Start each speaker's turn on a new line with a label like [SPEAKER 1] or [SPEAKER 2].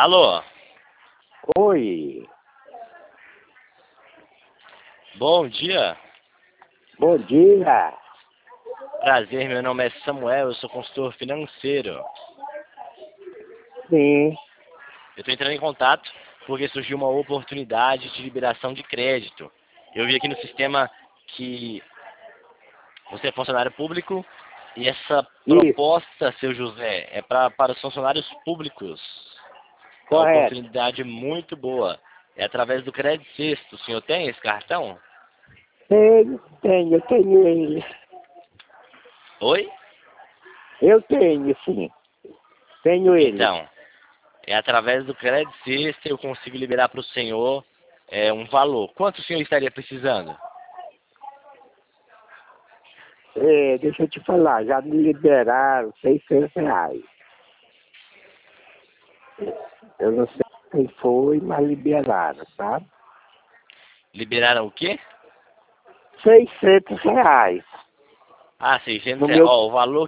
[SPEAKER 1] Alô,
[SPEAKER 2] Oi,
[SPEAKER 1] bom dia.
[SPEAKER 2] bom dia.
[SPEAKER 1] Prazer, meu nome é Samuel, eu sou consultor financeiro.
[SPEAKER 2] Sim,
[SPEAKER 1] Eu estou entrando em contato porque surgiu uma oportunidade de liberação de crédito. Eu vi aqui no sistema que você é funcionário público e essa
[SPEAKER 2] isso,
[SPEAKER 1] proposta, seu José, é para os funcionários públicos. É uma
[SPEAKER 2] correto.
[SPEAKER 1] oportunidade muito boa. É através do Crédito Sexto. O senhor tem esse cartão?
[SPEAKER 2] Eu tenho ele.
[SPEAKER 1] Oi?
[SPEAKER 2] Eu tenho, sim. Tenho ele.
[SPEAKER 1] Então, é através do Crédito Sexta eu consigo liberar para o senhor um valor. Quanto o senhor estaria precisando?
[SPEAKER 2] Deixa eu te falar, já me liberaram R$ 600. Eu não sei quem foi, mas liberaram, tá?
[SPEAKER 1] Liberaram o quê?
[SPEAKER 2] R$ 600.
[SPEAKER 1] Ah, 600
[SPEAKER 2] No
[SPEAKER 1] reais.
[SPEAKER 2] meu...
[SPEAKER 1] Ó, o valor